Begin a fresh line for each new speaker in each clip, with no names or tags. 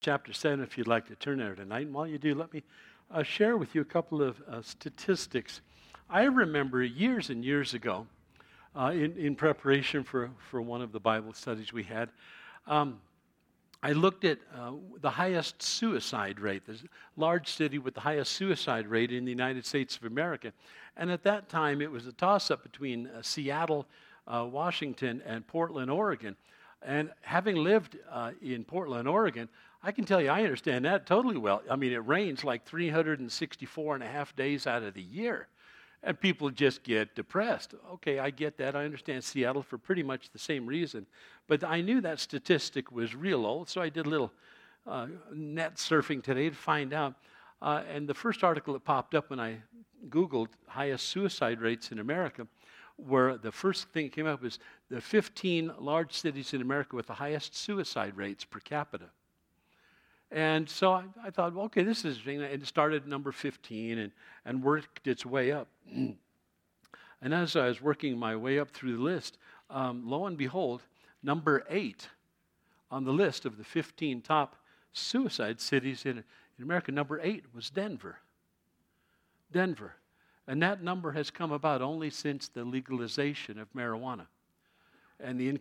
chapter 7, if you'd like to turn there tonight. And while you do, let me share with you a couple of statistics. I remember years and years ago, in preparation for one of the Bible studies we had, I looked at the highest suicide rate, the large city with the highest suicide rate in the United States of America. And at that time, it was a toss-up between Seattle, Washington, and Portland, Oregon. And having lived in Portland, Oregon, I can tell you I understand that totally well. I mean, it rains like 364 and a half days out of the year. And people just get depressed. Okay, I get that. I understand Seattle for pretty much the same reason. But I knew that statistic was real old, so I did a little net surfing today to find out. And the first article that popped up when I Googled highest suicide rates in America, where the first thing that came up was the 15 large cities in America with the highest suicide rates per capita. And so I thought, well, okay, this is interesting. It started at number 15 and worked its way up. And as I was working my way up through the list, lo and behold, number 8 on the list of the 15 top suicide cities in America, number 8 was Denver. Denver. And that number has come about only since the legalization of marijuana. And the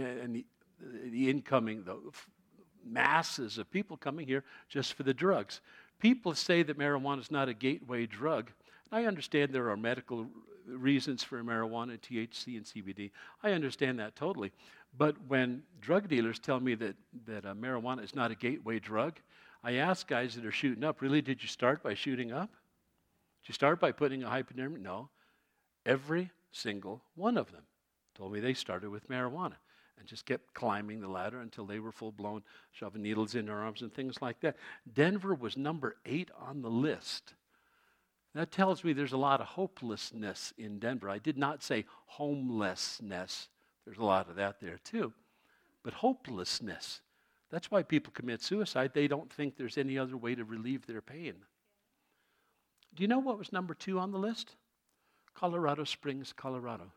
masses of people coming here just for the drugs. People say that marijuana is not a gateway drug. I understand there are medical reasons for marijuana, THC and CBD. I understand that totally. But when drug dealers tell me that marijuana is not a gateway drug, I ask guys that are shooting up, really, did you start by shooting up? Did you start by putting a hypodermic? No. Every single one of them told me they started with marijuana and just kept climbing the ladder until they were full-blown, shoving needles in their arms and things like that. Denver was number 8 on the list. That tells me there's a lot of hopelessness in Denver. I did not say homelessness. There's a lot of that there too. But hopelessness. That's why people commit suicide. They don't think there's any other way to relieve their pain. Do you know what was number 2 on the list? Colorado Springs, Colorado.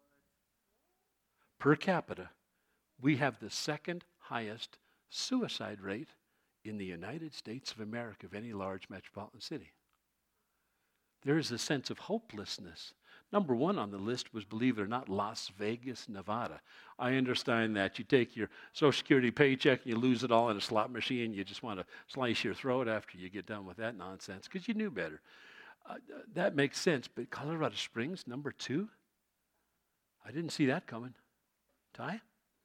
Per capita, we have the second highest suicide rate in the United States of America of any large metropolitan city. There is a sense of hopelessness. Number 1 on the list was, believe it or not, Las Vegas, Nevada. I understand that. You take your Social Security paycheck and you lose it all in a slot machine. You just want to slice your throat after you get done with that nonsense because you knew better. That makes sense. But Colorado Springs, number 2? I didn't see that coming. Ty?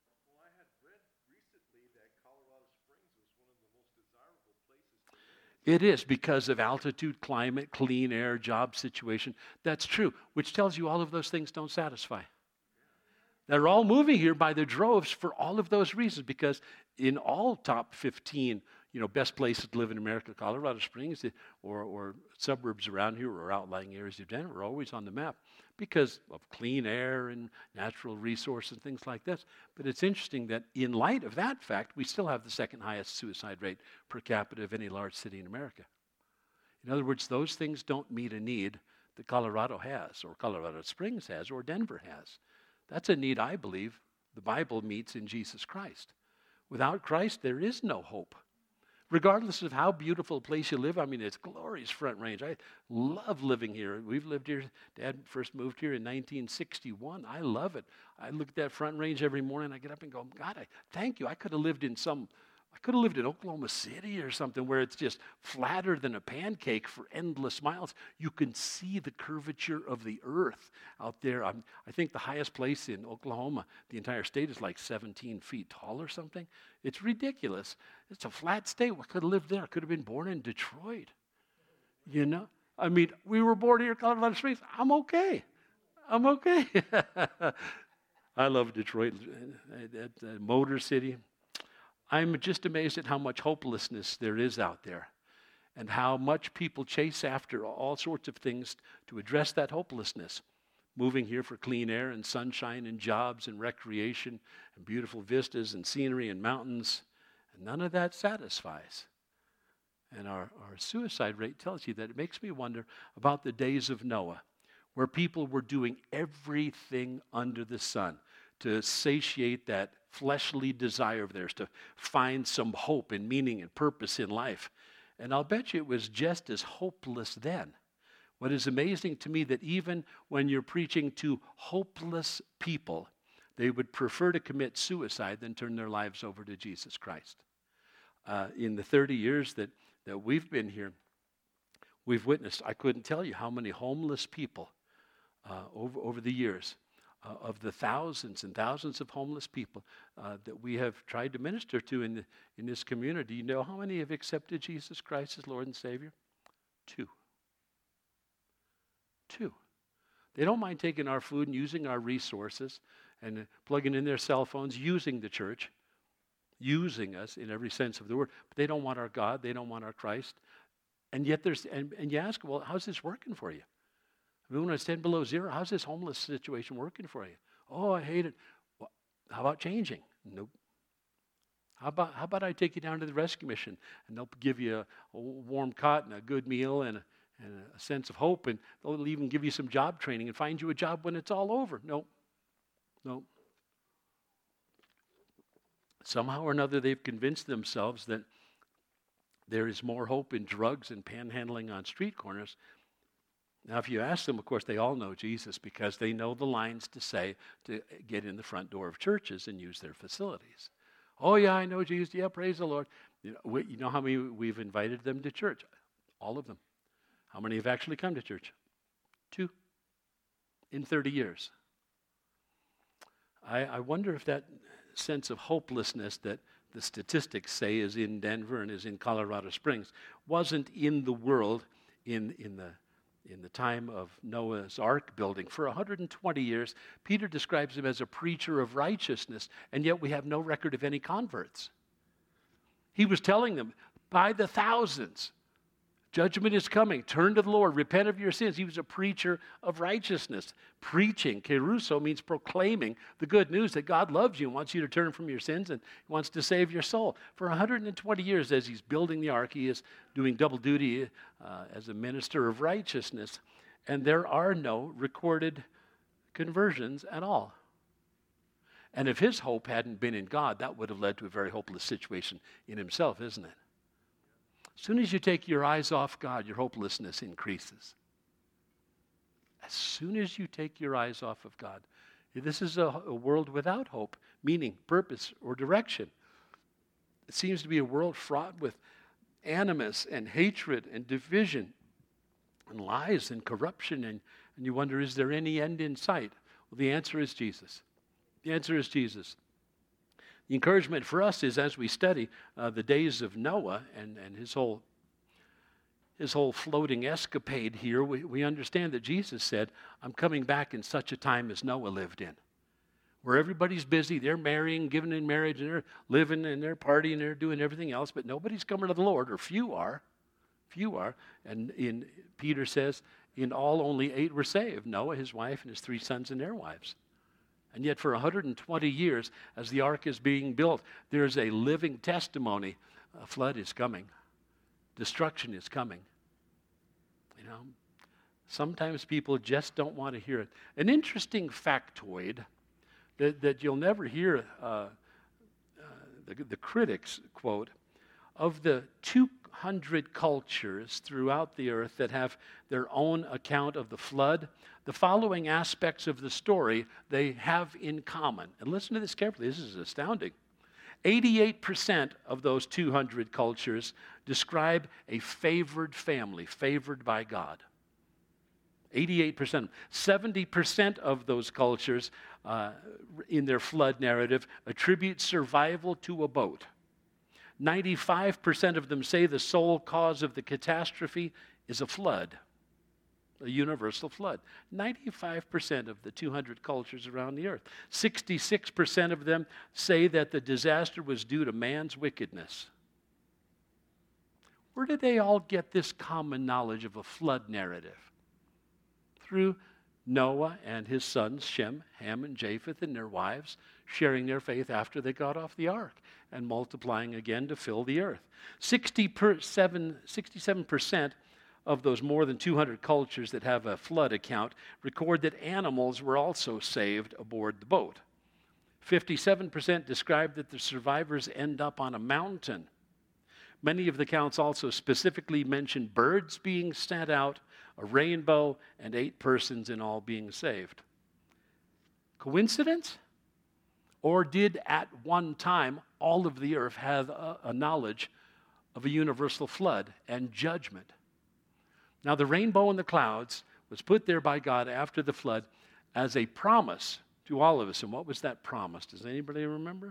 It is because of altitude, climate, clean air, job situation. That's true, which tells you all of those things don't satisfy. They're all moving here by the droves for all of those reasons, because in all top 15, best places to live in America, Colorado Springs or suburbs around here or outlying areas of Denver are always on the map because of clean air and natural resources and things like this. But it's interesting that in light of that fact, we still have the second highest suicide rate per capita of any large city in America. In other words, those things don't meet a need that Colorado has or Colorado Springs has or Denver has. That's a need, I believe, the Bible meets in Jesus Christ. Without Christ, there is no hope. Regardless of how beautiful a place you live, I mean, it's glorious Front Range. I love living here. We've lived here. Dad first moved here in 1961. I love it. I look at that Front Range every morning. I get up and go, God, thank you. I could have lived in Oklahoma City or something where it's just flatter than a pancake for endless miles. You can see the curvature of the earth out there. I think the highest place in Oklahoma, the entire state, is like 17 feet tall or something. It's ridiculous. It's a flat state. We could have lived there. I could have been born in Detroit. I mean, we were born here in Colorado Springs. I'm okay. I love Detroit, that Motor City. I'm just amazed at how much hopelessness there is out there and how much people chase after all sorts of things to address that hopelessness. Moving here for clean air and sunshine and jobs and recreation and beautiful vistas and scenery and mountains. And none of that satisfies. And our suicide rate tells you that. It makes me wonder about the days of Noah, where people were doing everything under the sun to satiate that fleshly desire of theirs, to find some hope and meaning and purpose in life. And I'll bet you it was just as hopeless then. What is amazing to me that even when you're preaching to hopeless people, they would prefer to commit suicide than turn their lives over to Jesus Christ. In the 30 years that we've been here, we've witnessed, I couldn't tell you how many homeless people over the years, of the thousands and thousands of homeless people that we have tried to minister to in this community. You know how many have accepted Jesus Christ as Lord and Savior? Two. They don't mind taking our food and using our resources and plugging in their cell phones, using the church, using us in every sense of the word. But they don't want our God. They don't want our Christ. And yet and you ask, well, how's this working for you? I mean, when it's 10 below zero, how's this homeless situation working for you? Oh, I hate it. Well, how about changing? Nope. How about I take you down to the rescue mission and they'll give you a warm cot and a good meal and a sense of hope, and they'll even give you some job training and find you a job when it's all over. No. Somehow or another, they've convinced themselves that there is more hope in drugs and panhandling on street corners. Now, if you ask them, of course, they all know Jesus because they know the lines to say to get in the front door of churches and use their facilities. Oh, yeah, I know Jesus. Yeah, praise the Lord. You know how many we've invited them to church? All of them. How many have actually come to church? 2 in 30 years. I wonder if that sense of hopelessness that the statistics say is in Denver and is in Colorado Springs wasn't in the world in the time of Noah's Ark building. For 120 years, Peter describes him as a preacher of righteousness, and yet we have no record of any converts. He was telling them, by the thousands, judgment is coming. Turn to the Lord. Repent of your sins. He was a preacher of righteousness. Preaching, kerusso, means proclaiming the good news that God loves you and wants you to turn from your sins and wants to save your soul. For 120 years, as he's building the ark, he is doing double duty as a minister of righteousness. And there are no recorded conversions at all. And if his hope hadn't been in God, that would have led to a very hopeless situation in himself, isn't it? As soon as you take your eyes off God, your hopelessness increases. As soon as you take your eyes off of God, this is a world without hope, meaning, purpose, or direction. It seems to be a world fraught with animus and hatred and division and lies and corruption, and you wonder, is there any end in sight? Well, the answer is Jesus. The answer is Jesus. The encouragement for us is as we study the days of Noah and his whole floating escapade here, we understand that Jesus said, I'm coming back in such a time as Noah lived in, where everybody's busy, they're marrying, giving in marriage, and they're living, and they're partying, and they're doing everything else, but nobody's coming to the Lord, or few are. And Peter says, in all only 8 were saved, Noah, his wife, and his 3 sons and their wives. And yet for 120 years, as the ark is being built, there's a living testimony. A flood is coming. Destruction is coming. You know, sometimes people just don't want to hear it. An interesting factoid that you'll never hear the critics quote, of the 200 cultures throughout the earth that have their own account of the flood, the following aspects of the story they have in common. And listen to this carefully. This is astounding. 88% of those 200 cultures describe a favored family, favored by God. 88%. 70% of those cultures in their flood narrative attribute survival to a boat. 95% of them say the sole cause of the catastrophe is a flood, a universal flood. 95% of the 200 cultures around the earth. 66% of them say that the disaster was due to man's wickedness. Where did they all get this common knowledge of a flood narrative? Through Noah and his sons, Shem, Ham, and Japheth, and their wives, sharing their faith after they got off the ark and multiplying again to fill the earth. 67% of those more than 200 cultures that have a flood account record that animals were also saved aboard the boat. 57% describe that the survivors end up on a mountain. Many of the accounts also specifically mention birds being sent out, a rainbow, and 8 persons in all being saved. Coincidence? Or did at one time all of the earth have a knowledge of a universal flood and judgment? Now, the rainbow in the clouds was put there by God after the flood as a promise to all of us. And what was that promise? Does anybody remember?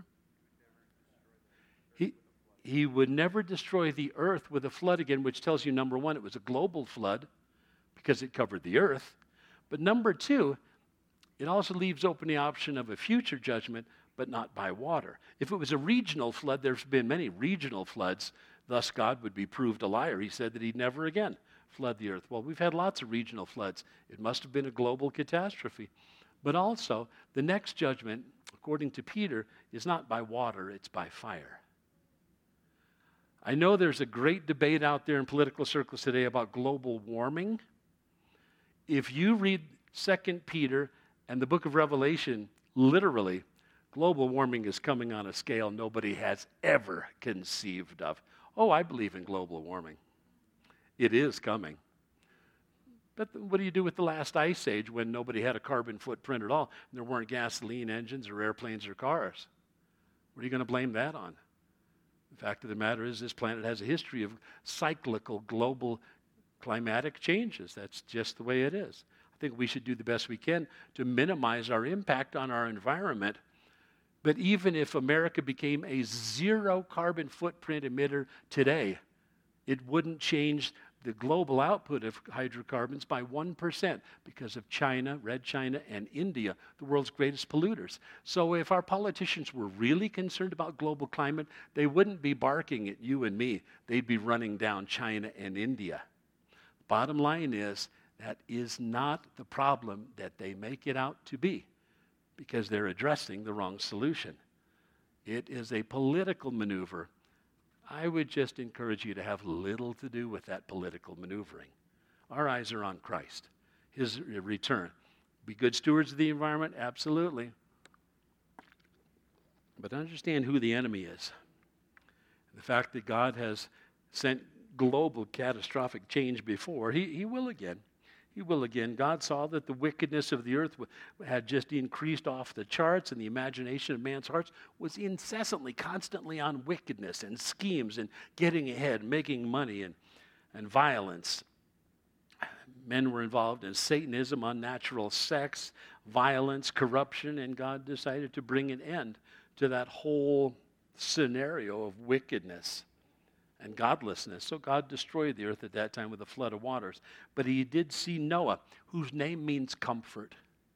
He would never destroy the earth with a flood again, which tells you, number one, it was a global flood because it covered the earth. But number two, it also leaves open the option of a future judgment, but not by water. If it was a regional flood, there's been many regional floods. Thus, God would be proved a liar. He said that he'd never again flood the earth. Well, we've had lots of regional floods. It must have been a global catastrophe. But also, the next judgment, according to Peter, is not by water, it's by fire. I know there's a great debate out there in political circles today about global warming. If you read 2 Peter and the book of Revelation, literally, global warming is coming on a scale nobody has ever conceived of. Oh, I believe in global warming. It is coming. But what do you do with the last ice age when nobody had a carbon footprint at all and there weren't gasoline engines or airplanes or cars? What are you going to blame that on? The fact of the matter is this planet has a history of cyclical global climatic changes. That's just the way it is. I think we should do the best we can to minimize our impact on our environment. But even if America became a zero carbon footprint emitter today, it wouldn't change the global output of hydrocarbons by 1% because of China, Red China, and India, the world's greatest polluters. So if our politicians were really concerned about global climate, they wouldn't be barking at you and me. They'd be running down China and India. Bottom line is, that is not the problem that they make it out to be because they're addressing the wrong solution. It is a political maneuver. I would just encourage you to have little to do with that political maneuvering. Our eyes are on Christ, his return. Be good stewards of the environment? Absolutely. But understand who the enemy is. The fact that God has sent global catastrophic change before, he will again. He will again. God saw that the wickedness of the earth had just increased off the charts, and the imagination of man's hearts was incessantly, constantly on wickedness and schemes and getting ahead, making money and violence. Men were involved in Satanism, unnatural sex, violence, corruption, and God decided to bring an end to that whole scenario of wickedness and godlessness. So God destroyed the earth at that time with a flood of waters. But he did see Noah, whose name means comfort.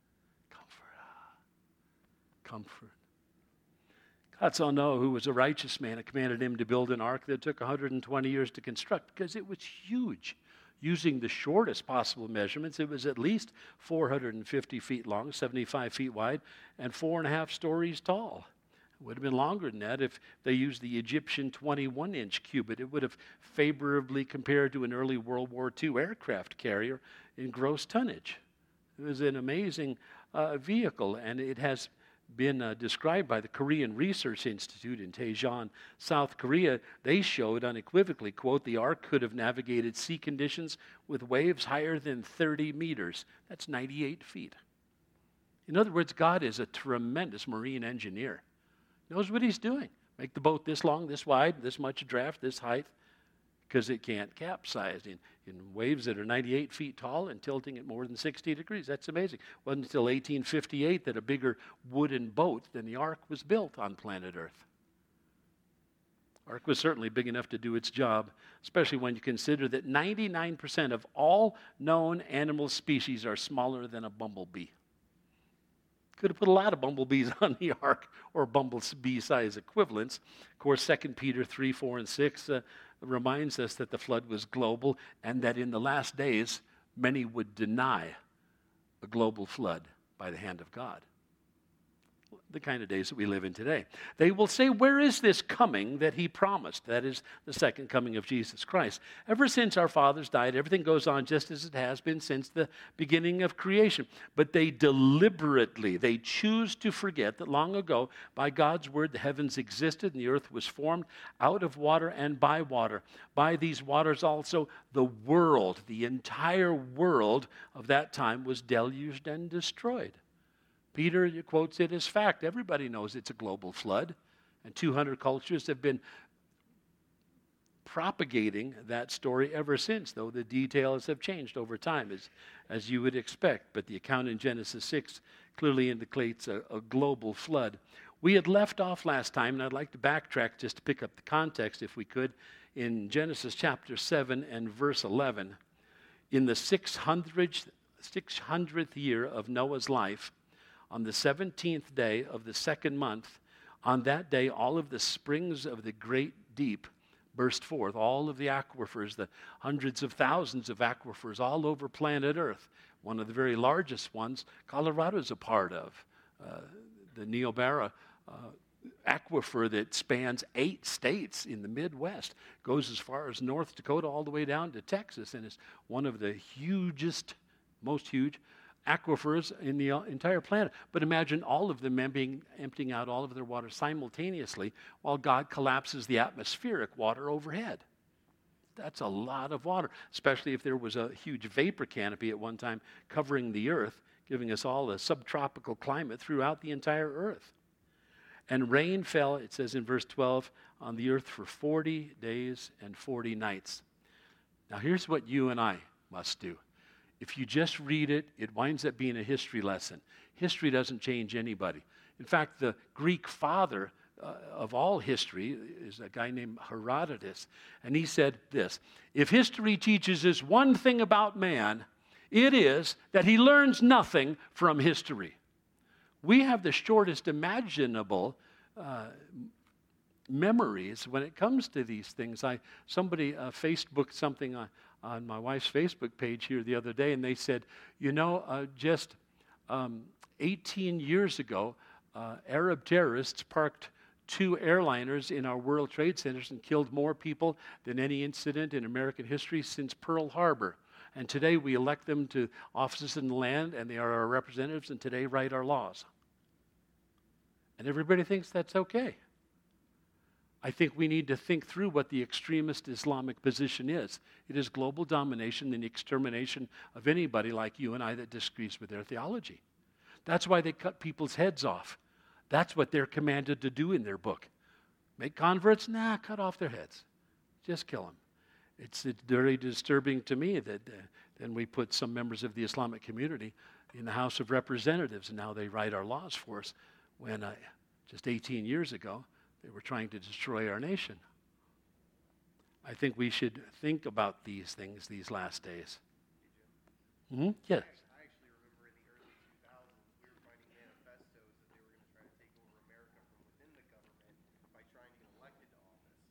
Comfort. God saw Noah, who was a righteous man, and commanded him to build an ark that took 120 years to construct because it was huge. Using the shortest possible measurements, it was at least 450 feet long, 75 feet wide, and 4.5 stories tall. It would have been longer than that if they used the Egyptian 21-inch cubit. It would have favorably compared to an early World War II aircraft carrier in gross tonnage. It was an amazing vehicle, and it has been described by the Korean Research Institute in Daejeon, South Korea. They showed unequivocally, quote, the ark could have navigated sea conditions with waves higher than 30 meters. That's 98 feet. In other words, God is a tremendous marine engineer. Knows what he's doing. Make the boat this long, this wide, this much draft, this height, because it can't capsize in waves that are 98 feet tall and tilting at more than 60 degrees. That's amazing. It wasn't until 1858 that a bigger wooden boat than the Ark was built on planet Earth. Ark was certainly big enough to do its job, especially when you consider that 99% of all known animal species are smaller than a bumblebee. Could have put a lot of bumblebees on the ark or bumblebee-size equivalents. Of course, 2 Peter 3, 4, and 6 reminds us that the flood was global and that in the last days, many would deny a global flood by the hand of God. the kind of days that we live in today. They will say, where is this coming that he promised? That is the second coming of Jesus Christ. Ever since our fathers died, everything goes on just as it has been since the beginning of creation. But they deliberately, they choose to forget that long ago, by God's word, the heavens existed and the earth was formed out of water and by water. By these waters also, the world, the entire world of that time was deluged and destroyed. Peter quotes it as fact. Everybody knows it's a global flood. And 200 cultures have been propagating that story ever since, though the details have changed over time, as you would expect. But the account in Genesis 6 clearly indicates a global flood. We had left off last time, and I'd like to backtrack just to pick up the context, if we could, in Genesis chapter 7 and verse 11. In the 600th year of Noah's life, on the 17th day of the second month, on that day, all of the springs of the great deep burst forth, all of the aquifers, the hundreds of thousands of aquifers all over planet Earth. One of the very largest ones, Colorado is a part of, the Niobrara aquifer that spans 8 states in the Midwest, goes as far as North Dakota all the way down to Texas, and is one of the hugest, most huge aquifers in the entire planet. But imagine all of them emptying out all of their water simultaneously while God collapses the atmospheric water overhead. That's a lot of water, especially if there was a huge vapor canopy at one time covering the earth, giving us all a subtropical climate throughout the entire earth. And rain fell, it says in verse 12, on the earth for 40 days and 40 nights. Now here's what you and I must do. If you just read it, it winds up being a history lesson. History doesn't change anybody. In fact, the Greek father of all history is a guy named Herodotus. And he said this: if history teaches us one thing about man, it is that he learns nothing from history. We have the shortest imaginable memories when it comes to these things. Somebody Facebooked something on my wife's Facebook page here the other day, and they said, just 18 years ago, Arab terrorists parked 2 airliners in our World Trade Centers and killed more people than any incident in American history since Pearl Harbor. And today we elect them to offices in the land, and they are our representatives, and today write our laws. And everybody thinks that's okay. I think we need to think through what the extremist Islamic position is. It is global domination and the extermination of anybody like you and I that disagrees with their theology. That's why they cut people's heads off. That's what they're commanded to do in their book. Make converts? Nah, cut off their heads. Just kill them. It's very disturbing to me that then we put some members of the Islamic community in the House of Representatives, and now they write our laws for us, when just 18 years ago, they were trying to destroy our nation. I think we should think about these things these last days. Mm-hmm. Yes.
I actually remember in the early 2000s, we were finding manifestos that they were going to try to take over America from within the government by trying to get elected to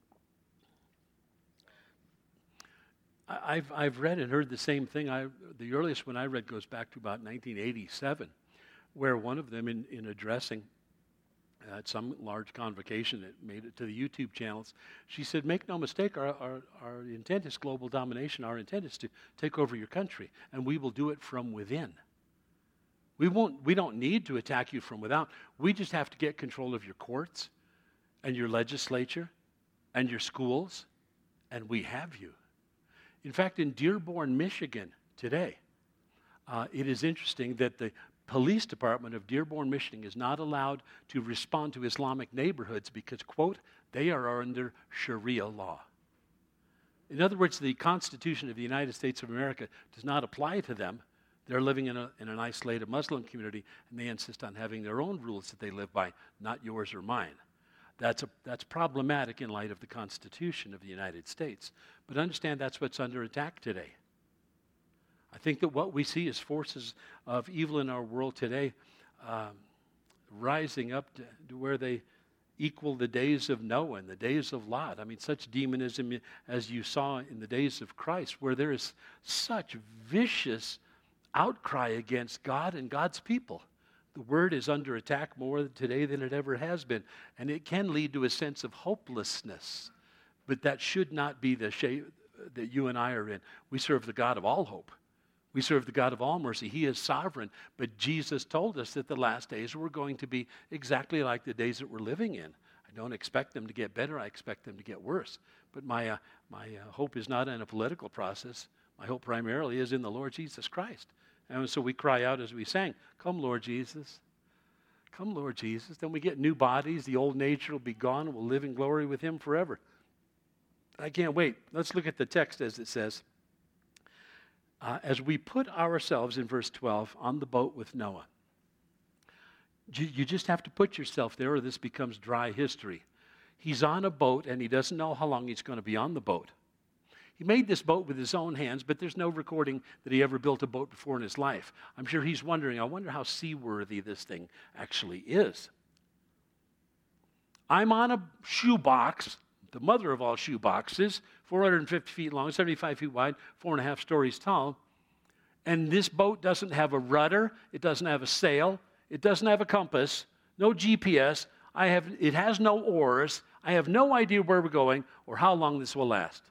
office.
I've read and heard the same thing. The earliest one I read goes back to about 1987, where one of them in addressing at some large convocation that made it to the YouTube channels, she said, make no mistake, our intent is global domination. Our intent is to take over your country, and we will do it from within. We don't need to attack you from without. We just have to get control of your courts and your legislature and your schools, and we have you. In fact, in Dearborn, Michigan today, it is interesting that the police department of Dearborn, Michigan is not allowed to respond to Islamic neighborhoods because, quote, they are under Sharia law. In other words, the Constitution of the United States of America does not apply to them. They're living in an isolated Muslim community, and they insist on having their own rules that they live by, not yours or mine. That's problematic in light of the Constitution of the United States. But understand that's what's under attack today. I think that what we see is forces of evil in our world today rising up to where they equal the days of Noah and the days of Lot. I mean, such demonism as you saw in the days of Christ, where there is such vicious outcry against God and God's people. The Word is under attack more today than it ever has been. And it can lead to a sense of hopelessness. But that should not be the shape that you and I are in. We serve the God of all hope. We serve the God of all mercy. He is sovereign. But Jesus told us that the last days were going to be exactly like the days that we're living in. I don't expect them to get better. I expect them to get worse. But my hope is not in a political process. My hope primarily is in the Lord Jesus Christ. And so we cry out as we sang, "Come, Lord Jesus. Come, Lord Jesus." Then we get new bodies. The old nature will be gone. And we'll live in glory with Him forever. I can't wait. Let's look at the text as it says. As we put ourselves, in verse 12, on the boat with Noah. You just have to put yourself there or this becomes dry history. He's on a boat and he doesn't know how long he's going to be on the boat. He made this boat with his own hands, but there's no recording that he ever built a boat before in his life. I'm sure he's wondering, I wonder how seaworthy this thing actually is. I'm on a shoebox, the mother of all shoeboxes, 450 feet long, 75 feet wide, 4.5 stories tall. And this boat doesn't have a rudder. It doesn't have a sail. It doesn't have a compass, no GPS. It has no oars. I have no idea where we're going or how long this will last.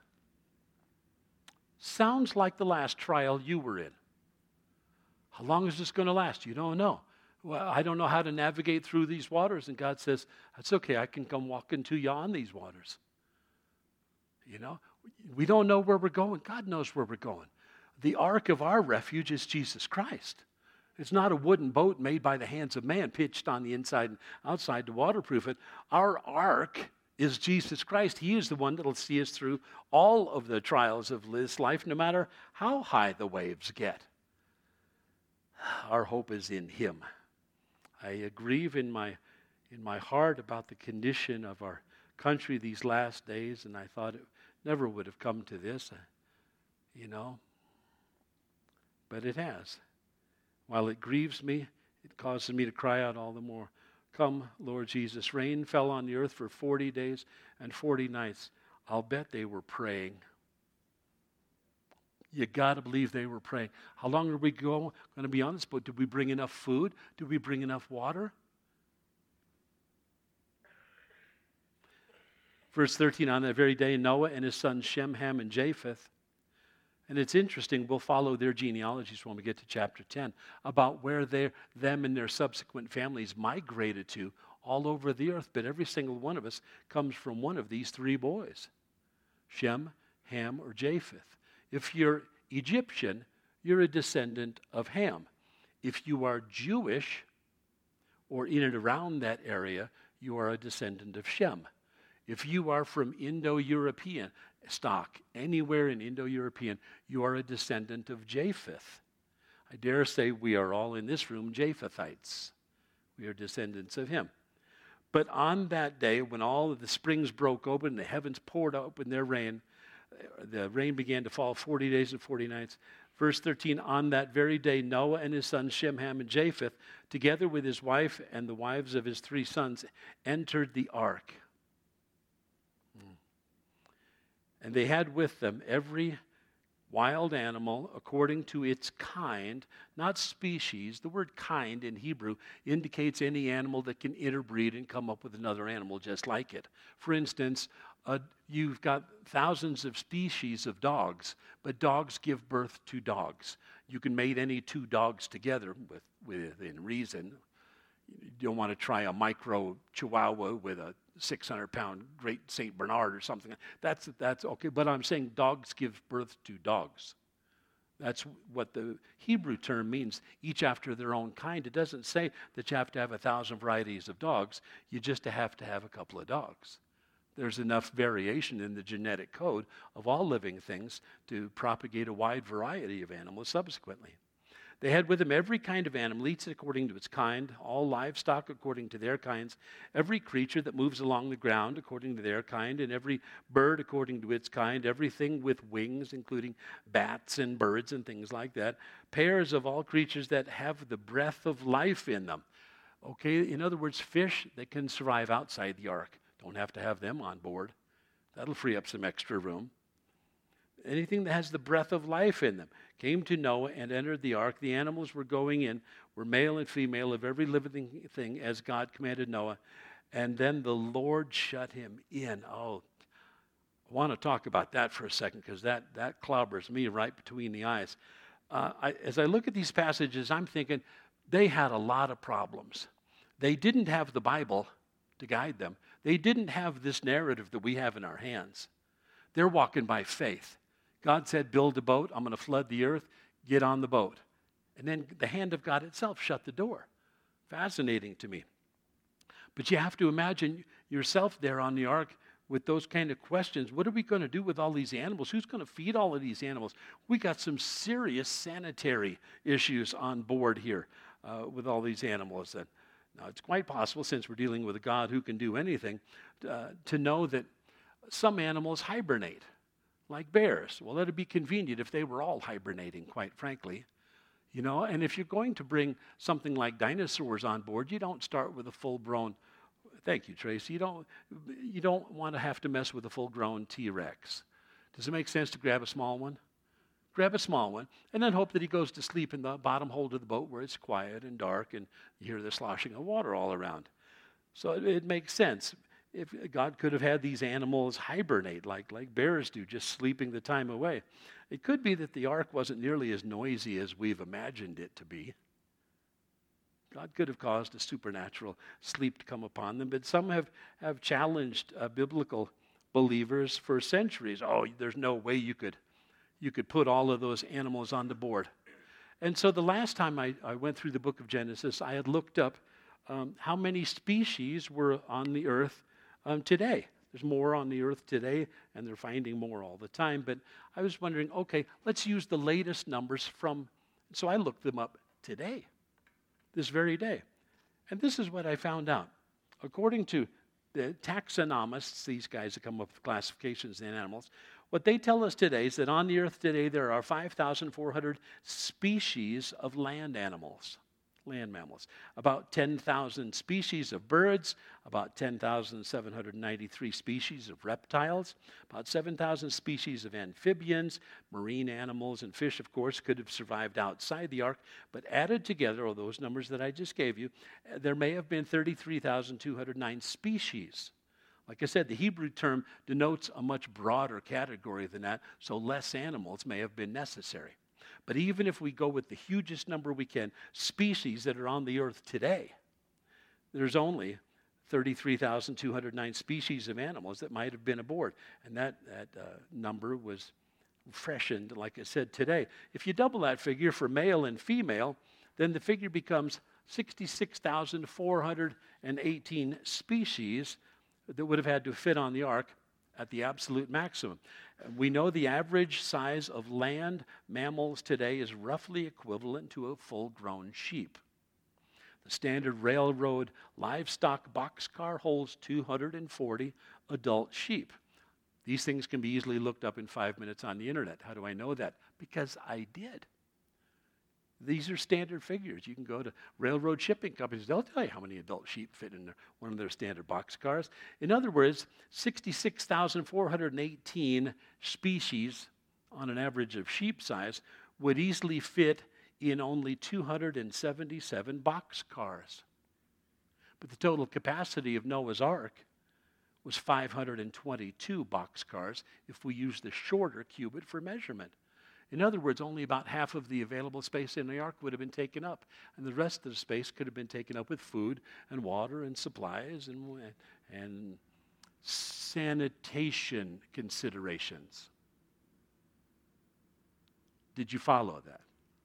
Sounds like the last trial you were in. How long is this going to last? You don't know. Well, I don't know how to navigate through these waters. And God says, that's okay. I can come walking to you on these waters. You know, we don't know where we're going. God knows where we're going. The ark of our refuge is Jesus Christ. It's not a wooden boat made by the hands of man, pitched on the inside and outside to waterproof it. Our ark is Jesus Christ. He is the one that will see us through all of the trials of this life, no matter how high the waves get. Our hope is in Him. I grieve in my heart about the condition of our country these last days, and I thought it never would have come to this, but it has. While it grieves me, it causes me to cry out all the more. Come, Lord Jesus. Rain fell on the earth for 40 days and 40 nights. I'll bet they were praying. You got to believe they were praying. How long are we going to be on this boat? Did we bring enough food? Did we bring enough water? Verse 13, on that very day, Noah and his sons Shem, Ham, and Japheth. And it's interesting, we'll follow their genealogies when we get to chapter 10, about where them and their subsequent families migrated to all over the earth. But every single one of us comes from one of these three boys, Shem, Ham, or Japheth. If you're Egyptian, you're a descendant of Ham. If you are Jewish, or in and around that area, you are a descendant of Shem. If you are from Indo-European stock, anywhere in Indo-European, you are a descendant of Japheth. I dare say we are all in this room Japhethites. We are descendants of him. But on that day, when all of the springs broke open, the heavens poured open their rain, the rain began to fall 40 days and 40 nights. Verse 13, on that very day, Noah and his sons Shem, Ham, and Japheth, together with his wife and the wives of his 3 sons, entered the ark. And they had with them every wild animal according to its kind, not species. The word kind in Hebrew indicates any animal that can interbreed and come up with another animal just like it. For instance, you've got thousands of species of dogs, but dogs give birth to dogs. You can mate any 2 dogs together within reason. You don't want to try a micro Chihuahua with a 600-pound Great St. Bernard or something. That's okay. But I'm saying dogs give birth to dogs. That's what the Hebrew term means, each after their own kind. It doesn't say that you have to have 1,000 varieties of dogs. You just have to have a couple of dogs. There's enough variation in the genetic code of all living things to propagate a wide variety of animals subsequently. They had with them every kind of animal, each according to its kind, all livestock according to their kinds, every creature that moves along the ground according to their kind, and every bird according to its kind, everything with wings, including bats and birds and things like that, pairs of all creatures that have the breath of life in them. Okay, in other words, fish that can survive outside the ark. Don't have to have them on board. That'll free up some extra room. anything that has the breath of life in them, came to Noah and entered the ark. The animals were going in, were male and female of every living thing as God commanded Noah. And then the Lord shut him in. Oh, I want to talk about that for a second because that clobbers me right between the eyes. As I look at these passages, I'm thinking they had a lot of problems. They didn't have the Bible to guide them. They didn't have this narrative that we have in our hands. They're walking by faith. God said, build a boat. I'm going to flood the earth. Get on the boat. And then the hand of God itself shut the door. Fascinating to me. But you have to imagine yourself there on the ark with those kind of questions. What are we going to do with all these animals? Who's going to feed all of these animals? We got some serious sanitary issues on board here with all these animals. Now, it's quite possible, since we're dealing with a God who can do anything, to know that some animals hibernate, like bears. Well, that'd be convenient if they were all hibernating, quite frankly. You know, and if you're going to bring something like dinosaurs on board, you don't start with a full-grown, thank you, Tracy, you don't want to have to mess with a full-grown T-Rex. Does it make sense to grab a small one? Grab a small one, and then hope that he goes to sleep in the bottom hold of the boat where it's quiet and dark, and you hear the sloshing of water all around. So it makes sense. If God could have had these animals hibernate like bears do, just sleeping the time away. It could be that the ark wasn't nearly as noisy as we've imagined it to be. God could have caused a supernatural sleep to come upon them, but some have challenged biblical believers for centuries. Oh, there's no way you could put all of those animals on the board. And so the last time I went through the book of Genesis, I had looked up how many species were on the earth today. There's more on the earth today, and they're finding more all the time. But I was wondering, okay, let's use the latest numbers from, so I looked them up today, this very day. And this is what I found out. According to the taxonomists, these guys that come up with classifications in animals, what they tell us today is that on the earth today there are 5,400 species of land mammals, about 10,000 species of birds, about 10,793 species of reptiles, about 7,000 species of amphibians, marine animals, and fish, of course, could have survived outside the ark, but added together, all those numbers that I just gave you, there may have been 33,209 species. Like I said, the Hebrew term denotes a much broader category than that, so less animals may have been necessary. But even if we go with the hugest number we can, species that are on the earth today, there's only 33,209 species of animals that might have been aboard. And that number was freshened, like I said, today. If you double that figure for male and female, then the figure becomes 66,418 species that would have had to fit on the ark at the absolute maximum. We know the average size of land mammals today is roughly equivalent to a full-grown sheep. The standard railroad livestock boxcar holds 240 adult sheep. These things can be easily looked up in 5 minutes on the internet. How do I know that? Because I did. These are standard figures. You can go to railroad shipping companies. They'll tell you how many adult sheep fit in one of their standard boxcars. In other words, 66,418 species on an average of sheep size would easily fit in only 277 boxcars. But the total capacity of Noah's Ark was 522 boxcars if we use the shorter cubit for measurement. In other words, only about half of the available space in the ark would have been taken up, and the rest of the space could have been taken up with food and water and supplies and sanitation considerations. Did you follow that?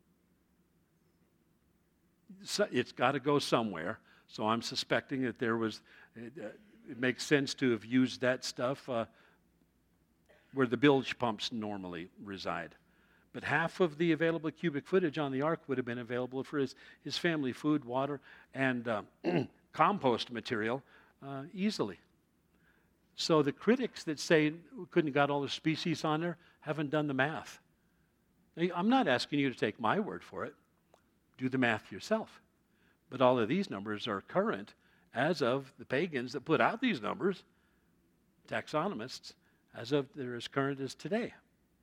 So it's got to go somewhere, so I'm suspecting that there was, it makes sense to have used that stuff where the bilge pumps normally reside. But half of the available cubic footage on the ark would have been available for his family, food, water, and compost material easily. So the critics that say we couldn't have got all the species on there haven't done the math. Now, I'm not asking you to take my word for it. Do the math yourself. But all of these numbers are current as of the pagans that put out these numbers, taxonomists, as of they're as current as today.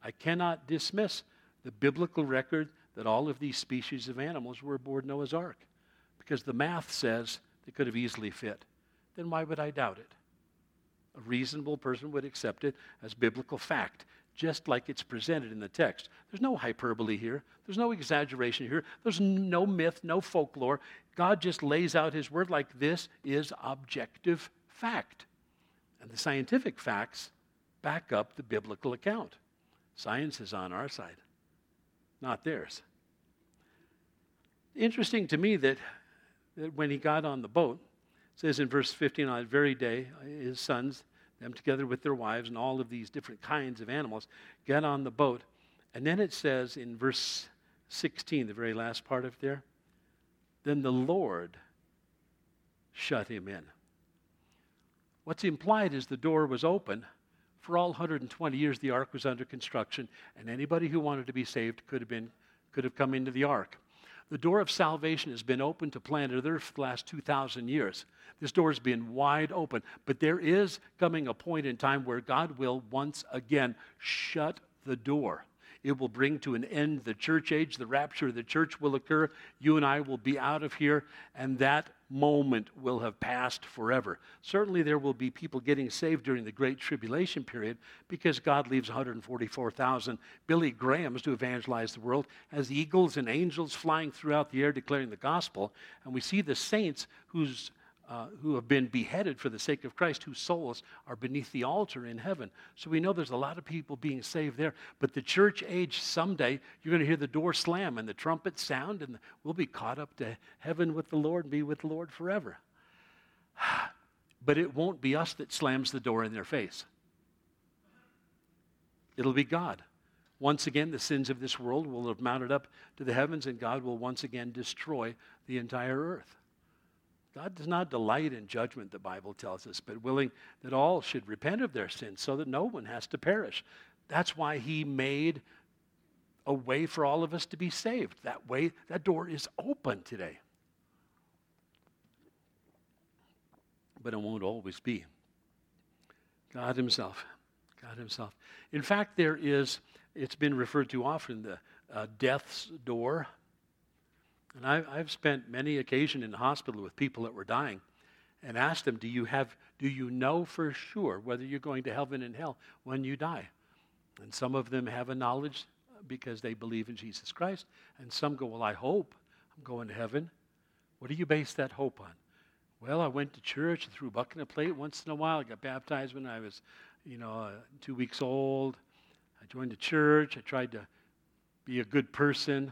I cannot dismiss the biblical record that all of these species of animals were aboard Noah's Ark, because the math says they could have easily fit. Then why would I doubt it? A reasonable person would accept it as biblical fact, just like it's presented in the text. There's no hyperbole here. There's no exaggeration here. There's no myth, no folklore. God just lays out his word like this is objective fact. And the scientific facts back up the biblical account. Science is on our side, not theirs. Interesting to me that when he got on the boat, it says in verse 15, on that very day, his sons, them together with their wives and all of these different kinds of animals, get on the boat. And then it says in verse 16, the very last part of there, then the Lord shut him in. What's implied is the door was open. For all 120 years, the ark was under construction, and anybody who wanted to be saved could have come into the ark. The door of salvation has been open to planet Earth for the last 2,000 years. This door has been wide open. But there is coming a point in time where God will once again shut the door. It will bring to an end the church age. The rapture of the church will occur. You and I will be out of here, and that moment will have passed forever. Certainly there will be people getting saved during the Great Tribulation period because God leaves 144,000 Billy Grahams to evangelize the world as eagles and angels flying throughout the air declaring the gospel. And we see the saints who have been beheaded for the sake of Christ, whose souls are beneath the altar in heaven. So we know there's a lot of people being saved there. But the church age, someday, you're going to hear the door slam and the trumpet sound, and we'll be caught up to heaven with the Lord and be with the Lord forever. But it won't be us that slams the door in their face. It'll be God. Once again, the sins of this world will have mounted up to the heavens, and God will once again destroy the entire earth. God does not delight in judgment, the Bible tells us, but willing that all should repent of their sins so that no one has to perish. That's why he made a way for all of us to be saved. That way, that door is open today. But it won't always be. God himself. In fact, it's been referred to often, the death's door. And I've spent many occasions in the hospital with people that were dying and asked them, do you know for sure whether you're going to heaven and hell when you die? And some of them have a knowledge because they believe in Jesus Christ. And some go, well, I hope I'm going to heaven. What do you base that hope on? Well, I went to church and threw a bucket and a plate once in a while. I got baptized when I was, 2 weeks old. I joined the church. I tried to be a good person.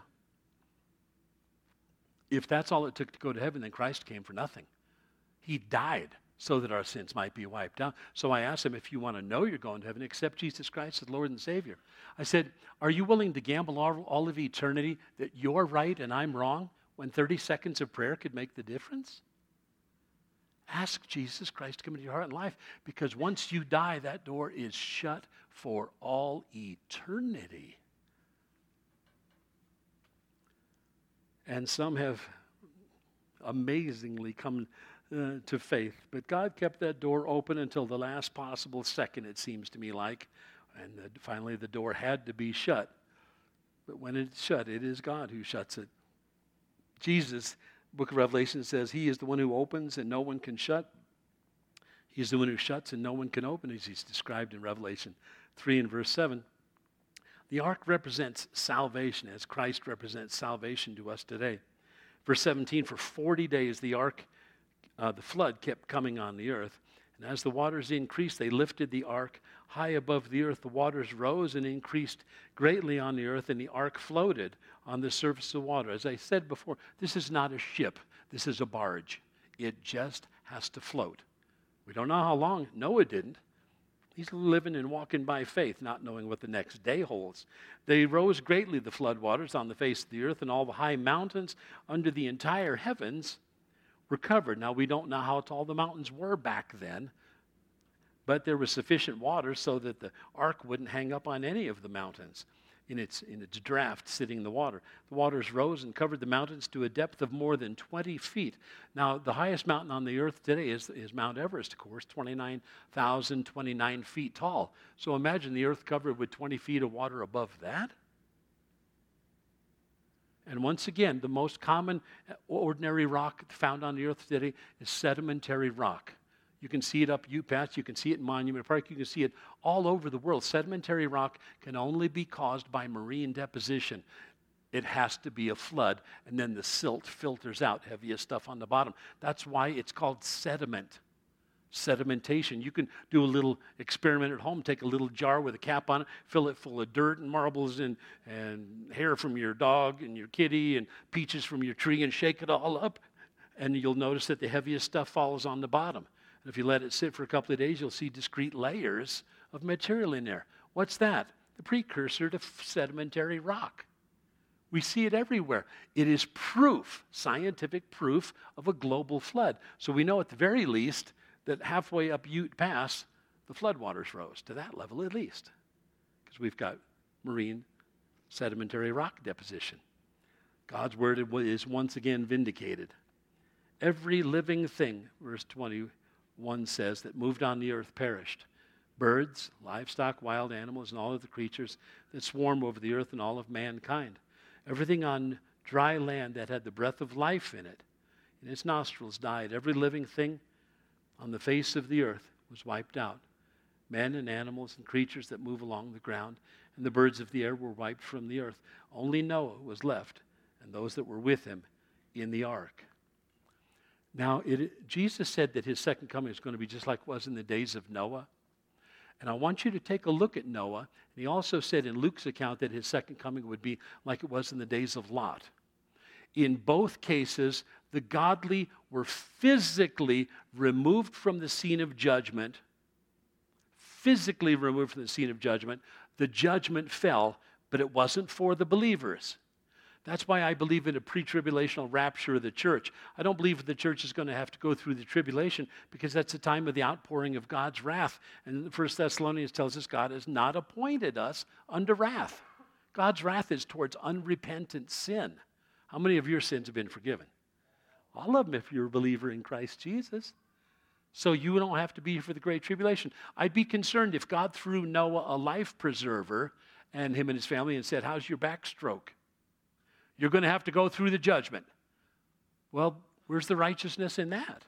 If that's all it took to go to heaven, then Christ came for nothing. He died so that our sins might be wiped out. So I asked him, if you want to know you're going to heaven, accept Jesus Christ as Lord and Savior. I said, are you willing to gamble all of eternity that you're right and I'm wrong when 30 seconds of prayer could make the difference? Ask Jesus Christ to come into your heart and life, because once you die, that door is shut for all eternity. And some have amazingly come to faith. But God kept that door open until the last possible second, it seems to me like. And finally the door had to be shut. But when it's shut, it is God who shuts it. Jesus, book of Revelation says, he is the one who opens and no one can shut. He's the one who shuts and no one can open, as he's described in Revelation 3 and verse 7. The ark represents salvation, as Christ represents salvation to us today. Verse 17, for 40 days the ark, the flood kept coming on the earth. And as the waters increased, they lifted the ark high above the earth. The waters rose and increased greatly on the earth, and the ark floated on the surface of water. As I said before, this is not a ship. This is a barge. It just has to float. We don't know how long. Noah didn't. He's living and walking by faith, not knowing what the next day holds. They rose greatly, the floodwaters, on the face of the earth, and all the high mountains under the entire heavens were covered. Now, we don't know how tall the mountains were back then, but there was sufficient water so that the ark wouldn't hang up on any of the mountains. in its draft sitting in the water. The waters rose and covered the mountains to a depth of more than 20 feet. Now, the highest mountain on the earth today is Mount Everest, of course, 29,029 feet tall. So imagine the earth covered with 20 feet of water above that. And once again, the most common ordinary rock found on the earth today is sedimentary rock. You can see it up Ute Pass, you can see it in Monument Park, you can see it all over the world. Sedimentary rock can only be caused by marine deposition. It has to be a flood, and then the silt filters out heaviest stuff on the bottom. That's why it's called sediment. Sedimentation. You can do a little experiment at home, take a little jar with a cap on it, fill it full of dirt and marbles and hair from your dog and your kitty and peaches from your tree and shake it all up, and you'll notice that the heaviest stuff falls on the bottom. And if you let it sit for a couple of days, you'll see discrete layers of material in there. What's that? The precursor to sedimentary rock. We see it everywhere. It is proof, scientific proof of a global flood. So we know at the very least that halfway up Ute Pass, the floodwaters rose to that level at least, because we've got marine sedimentary rock deposition. God's word is once again vindicated. Every living thing, verse 21 says, that moved on the earth perished. Birds, livestock, wild animals, and all of the creatures that swarm over the earth and all of mankind. Everything on dry land that had the breath of life in it, in its nostrils died. Every living thing on the face of the earth was wiped out. Men and animals and creatures that move along the ground, and the birds of the air were wiped from the earth. Only Noah was left, and those that were with him in the ark. Now, Jesus said that his second coming is going to be just like it was in the days of Noah. And I want you to take a look at Noah. And he also said in Luke's account that his second coming would be like it was in the days of Lot. In both cases, the godly were physically removed from the scene of judgment. Physically removed from the scene of judgment. The judgment fell, but it wasn't for the believers. That's why I believe in a pre-tribulational rapture of the church. I don't believe the church is going to have to go through the tribulation, because that's the time of the outpouring of God's wrath. And 1 Thessalonians tells us God has not appointed us unto wrath. God's wrath is towards unrepentant sin. How many of your sins have been forgiven? All of them, if you're a believer in Christ Jesus. So you don't have to be here for the great tribulation. I'd be concerned if God threw Noah a life preserver and him and his family and said, "How's your backstroke? You're going to have to go through the judgment." Well, where's the righteousness in that?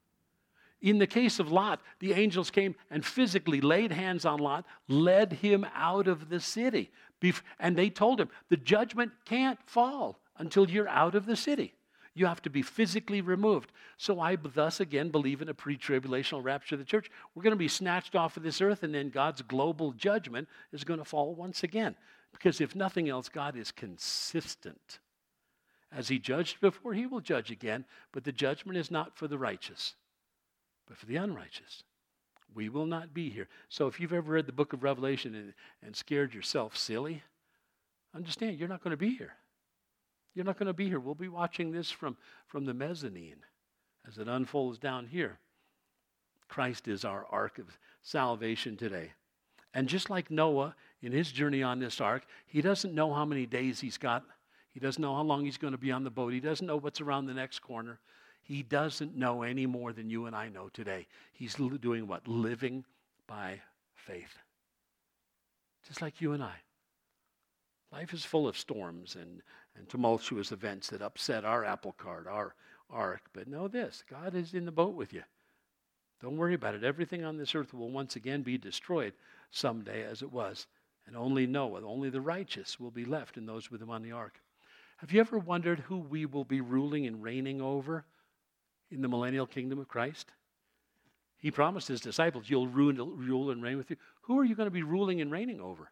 In the case of Lot, the angels came and physically laid hands on Lot, led him out of the city. And they told him, the judgment can't fall until you're out of the city. You have to be physically removed. So I thus again believe in a pre-tribulational rapture of the church. We're going to be snatched off of this earth, and then God's global judgment is going to fall once again. Because if nothing else, God is consistent. As he judged before, he will judge again. But the judgment is not for the righteous, but for the unrighteous. We will not be here. So if you've ever read the book of Revelation and scared yourself silly, understand you're not going to be here. You're not going to be here. We'll be watching this from the mezzanine as it unfolds down here. Christ is our ark of salvation today. And just like Noah, in his journey on this ark, he doesn't know how many days he's got. He doesn't know how long he's going to be on the boat. He doesn't know what's around the next corner. He doesn't know any more than you and I know today. He's doing what? Living by faith. Just like you and I. Life is full of storms and tumultuous events that upset our apple cart, our ark. But know this, God is in the boat with you. Don't worry about it. Everything on this earth will once again be destroyed someday as it was. And only Noah, only the righteous will be left, and those with him on the ark. Have you ever wondered who we will be ruling and reigning over in the millennial kingdom of Christ? He promised his disciples, you'll rule and reign with you. Who are you going to be ruling and reigning over?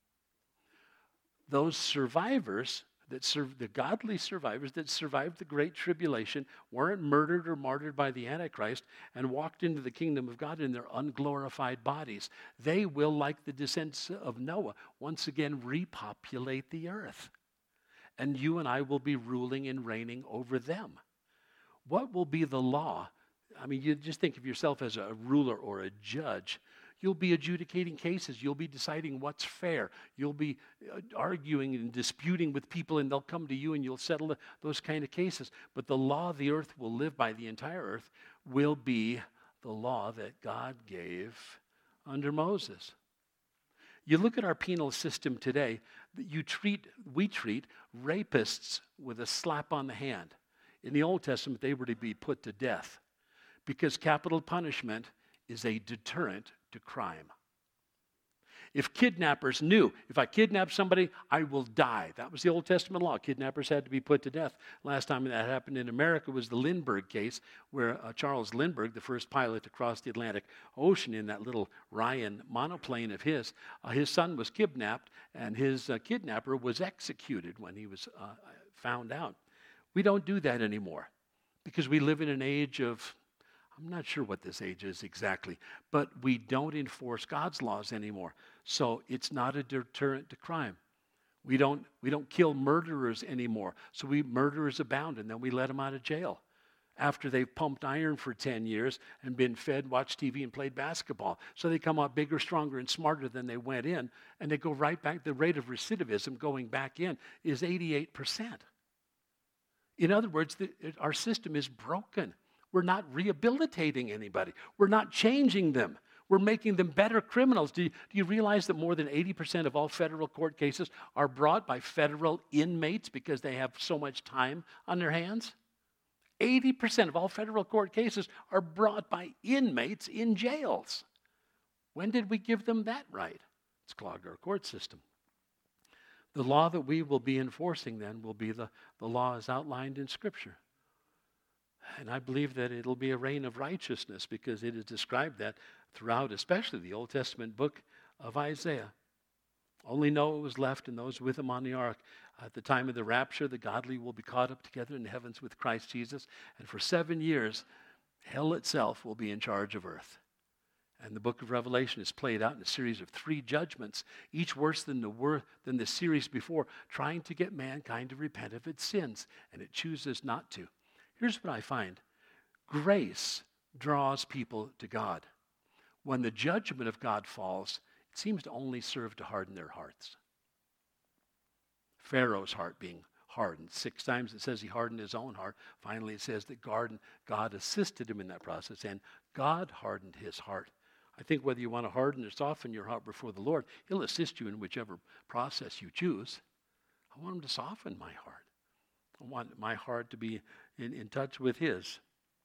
Those survivors the godly survivors that survived the great tribulation, weren't murdered or martyred by the Antichrist, and walked into the kingdom of God in their unglorified bodies. They will, like the descendants of Noah, once again repopulate the earth. And you and I will be ruling and reigning over them. What will be the law? I mean, you just think of yourself as a ruler or a judge. You'll be adjudicating cases. You'll be deciding what's fair. You'll be arguing and disputing with people, and they'll come to you, and you'll settle those kind of cases. But the law the earth will live by, the entire earth, will be the law that God gave under Moses. You look at our penal system today, we treat rapists with a slap on the hand. In the Old Testament, they were to be put to death because capital punishment is a deterrent to crime. If kidnappers knew, if I kidnap somebody, I will die. That was the Old Testament law. Kidnappers had to be put to death. Last time that happened in America was the Lindbergh case, where Charles Lindbergh, the first pilot to cross the Atlantic Ocean in that little Ryan monoplane of his son was kidnapped, and his kidnapper was executed when he was found out. We don't do that anymore because we live in an age of, I'm not sure what this age is exactly, but we don't enforce God's laws anymore. So it's not a deterrent to crime. We don't kill murderers anymore. So murderers abound, and then we let them out of jail after they've pumped iron for 10 years and been fed, watched TV, and played basketball. So they come out bigger, stronger, and smarter than they went in, and they go right back. The rate of recidivism going back in is 88%. In other words, our system is broken. We're not rehabilitating anybody. We're not changing them. We're making them better criminals. Do you realize that more than 80% of all federal court cases are brought by federal inmates because they have so much time on their hands? 80% of all federal court cases are brought by inmates in jails. When did we give them that right? It's clogged our court system. The law that we will be enforcing then will be the law as outlined in Scripture. And I believe that it'll be a reign of righteousness because it is described that throughout, especially the Old Testament book of Isaiah. Only Noah was left and those with him on the ark. At the time of the rapture, the godly will be caught up together in the heavens with Christ Jesus. And for 7 years, hell itself will be in charge of earth. And the book of Revelation is played out in a series of 3 judgments, each worse than the series before, trying to get mankind to repent of its sins. And it chooses not to. Here's what I find. Grace draws people to God. When the judgment of God falls, it seems to only serve to harden their hearts. Pharaoh's heart being hardened. 6 times it says he hardened his own heart. Finally it says that God assisted him in that process, and God hardened his heart. I think whether you want to harden or soften your heart before the Lord, he'll assist you in whichever process you choose. I want him to soften my heart. I want my heart to be in touch with his.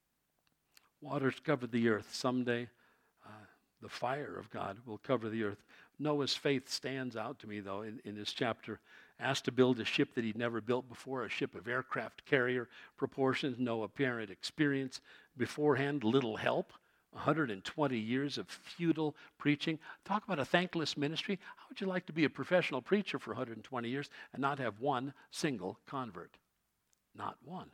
Waters covered the earth. Someday the fire of God will cover the earth. Noah's faith stands out to me, though, in this chapter. Asked to build a ship that he'd never built before, a ship of aircraft carrier proportions, no apparent experience beforehand, little help. 120 years of futile preaching. Talk about a thankless ministry. How would you like to be a professional preacher for 120 years and not have one single convert? Not one.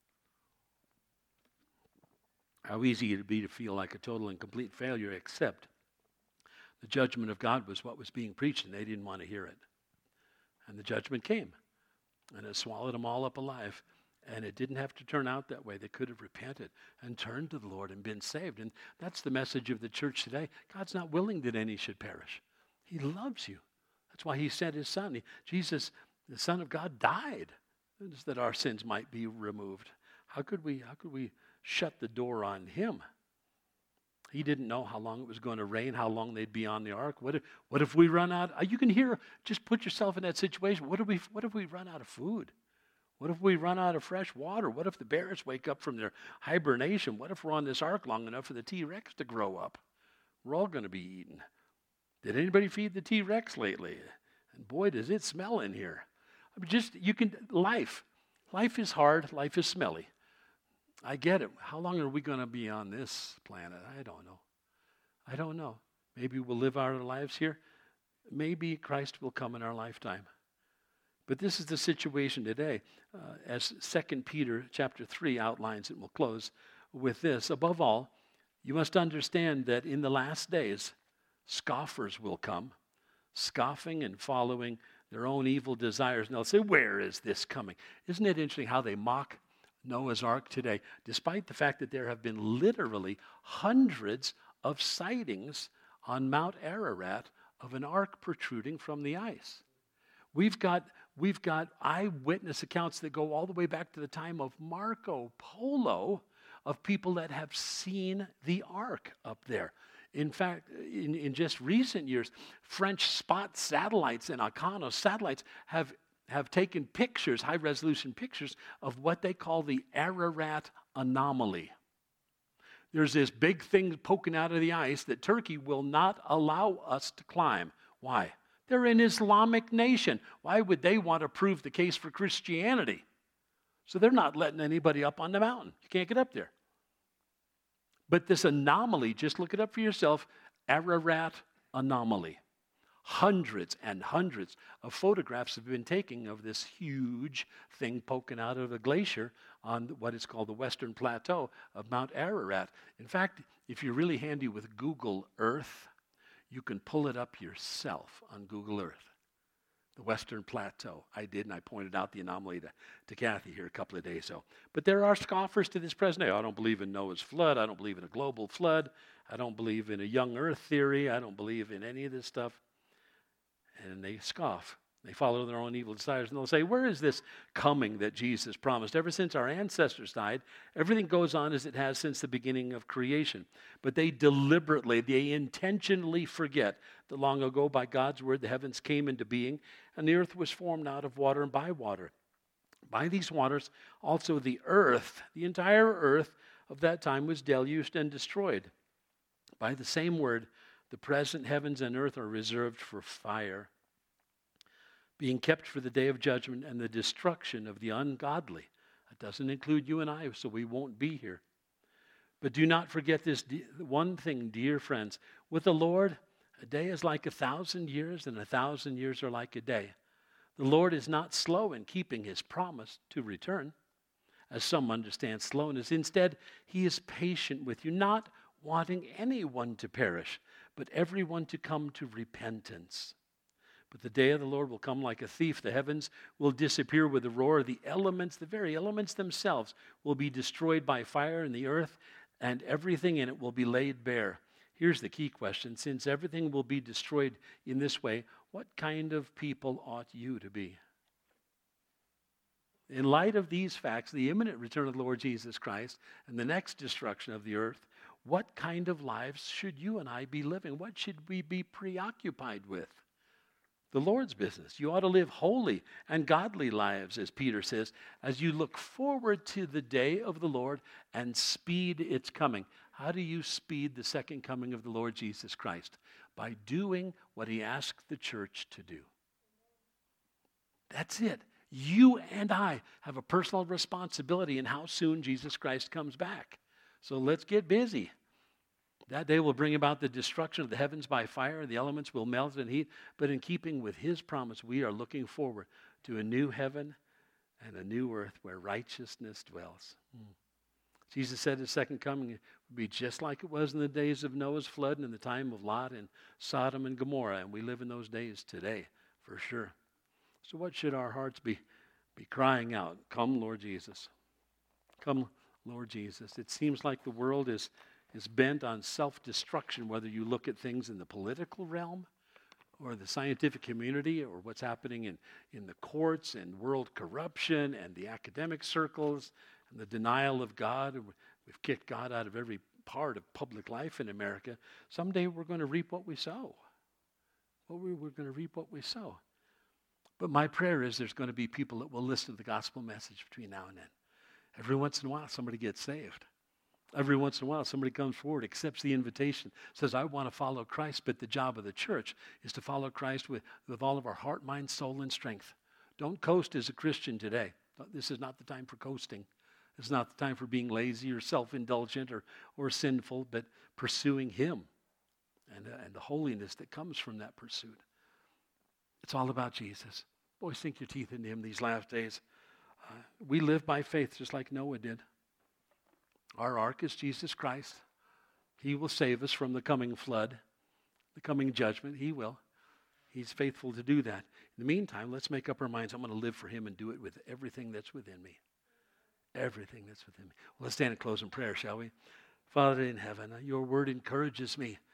How easy it would be to feel like a total and complete failure, except the judgment of God was what was being preached, and they didn't want to hear it. And the judgment came, and it swallowed them all up alive. And it didn't have to turn out that way. They could have repented and turned to the Lord and been saved. And that's the message of the church today. God's not willing that any should perish. He loves you. That's why he sent his son. Jesus, the Son of God, died that our sins might be removed. How could we shut the door on him? He didn't know how long it was going to rain, how long they'd be on the ark. What if we run out? You can hear, just put yourself in that situation. What if we run out of food? What if we run out of fresh water? What if the bears wake up from their hibernation? What if we're on this ark long enough for the T-Rex to grow up? We're all going to be eaten. Did anybody feed the T-Rex lately? And boy, does it smell in here. Life is hard. Life is smelly. I get it. How long are we going to be on this planet? I don't know. Maybe we'll live our lives here. Maybe Christ will come in our lifetime. But this is the situation today. As 2 Peter chapter 3 outlines it, we'll close with this. Above all, you must understand that in the last days, scoffers will come, scoffing and following their own evil desires. And they'll say, where is this coming? Isn't it interesting how they mock Noah's Ark today, despite the fact that there have been literally hundreds of sightings on Mount Ararat of an ark protruding from the ice. We've got eyewitness accounts that go all the way back to the time of Marco Polo of people that have seen the ark up there. In fact, in just recent years, French spot satellites and Akanos satellites have taken pictures, high-resolution pictures, of what they call the Ararat anomaly. There's this big thing poking out of the ice that Turkey will not allow us to climb. Why? They're an Islamic nation. Why would they want to prove the case for Christianity? So they're not letting anybody up on the mountain. You can't get up there. But this anomaly, just look it up for yourself, Ararat anomaly. Hundreds and hundreds of photographs have been taken of this huge thing poking out of a glacier on what is called the Western Plateau of Mount Ararat. In fact, if you're really handy with Google Earth, you can pull it up yourself on Google Earth. The Western Plateau. I did, and I pointed out the anomaly to Kathy here a couple of days ago. But there are scoffers to this present day. I don't believe in Noah's flood. I don't believe in a global flood. I don't believe in a young earth theory. I don't believe in any of this stuff. And they scoff. They follow their own evil desires. And they'll say, where is this coming that Jesus promised? Ever since our ancestors died, everything goes on as it has since the beginning of creation. But they intentionally forget that long ago, by God's word, the heavens came into being, and the earth was formed out of water and by water. By these waters, also the earth, the entire earth of that time was deluged and destroyed. By the same word, the present heavens and earth are reserved for fire, being kept for the day of judgment and the destruction of the ungodly. That doesn't include you and I, so we won't be here. But do not forget this one thing, dear friends. With the Lord, a day is like 1,000 years, and 1,000 years are like a day. The Lord is not slow in keeping his promise to return, as some understand slowness. Instead, he is patient with you, not wanting anyone to perish, but everyone to come to repentance. But the day of the Lord will come like a thief. The heavens will disappear with a roar. The elements, the very elements themselves, will be destroyed by fire, and the earth and everything in it will be laid bare. Here's the key question. Since everything will be destroyed in this way, what kind of people ought you to be? In light of these facts, the imminent return of the Lord Jesus Christ and the next destruction of the earth, what kind of lives should you and I be living? What should we be preoccupied with? The Lord's business. You ought to live holy and godly lives, as Peter says, as you look forward to the day of the Lord and speed its coming. How do you speed the second coming of the Lord Jesus Christ? By doing what he asked the church to do. That's it. You and I have a personal responsibility in how soon Jesus Christ comes back. So let's get busy. That day will bring about the destruction of the heavens by fire, and the elements will melt in heat. But in keeping with his promise, we are looking forward to a new heaven and a new earth where righteousness dwells. Jesus said his second coming would be just like it was in the days of Noah's flood and in the time of Lot and Sodom and Gomorrah. And we live in those days today, for sure. So what should our hearts be crying out? Come, Lord Jesus. Come, Lord Jesus. It seems like the world is bent on self-destruction, whether you look at things in the political realm or the scientific community or what's happening in the courts and world corruption and the academic circles and the denial of God. We've kicked God out of every part of public life in America. Someday we're going to reap what we sow. We're going to reap what we sow. But my prayer is there's going to be people that will listen to the gospel message between now and then. Every once in a while, somebody gets saved. Every once in a while, somebody comes forward, accepts the invitation, says, I want to follow Christ, but the job of the church is to follow Christ with all of our heart, mind, soul, and strength. Don't coast as a Christian today. This is not the time for coasting. It's not the time for being lazy or self-indulgent or sinful, but pursuing him and the holiness that comes from that pursuit. It's all about Jesus. Boy, sink your teeth into him these last days. We live by faith just like Noah did. Our ark is Jesus Christ. He will save us from the coming flood, the coming judgment. He will. He's faithful to do that. In the meantime, let's make up our minds. I'm going to live for him and do it with everything that's within me. Everything that's within me. Well, let's stand and close in prayer, shall we? Father in heaven, your word encourages me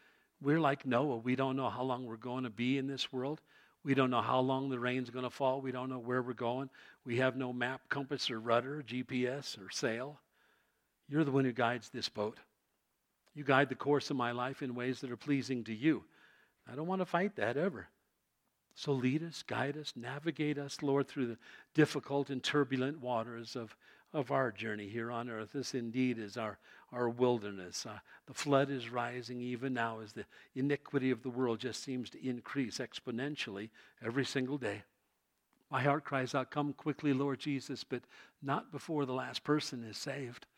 We're like Noah. We don't know how long we're going to be in this world. We don't know how long the rain's going to fall. We don't know where we're going. We have no map, compass, or rudder, GPS, or sail. You're the one who guides this boat. You guide the course of my life in ways that are pleasing to you. I don't want to fight that ever. So lead us, guide us, navigate us, Lord, through the difficult and turbulent waters of our journey here on earth. This indeed is our wilderness. The flood is rising even now as the iniquity of the world just seems to increase exponentially every single day. My heart cries out, come quickly, Lord Jesus, but not before the last person is saved.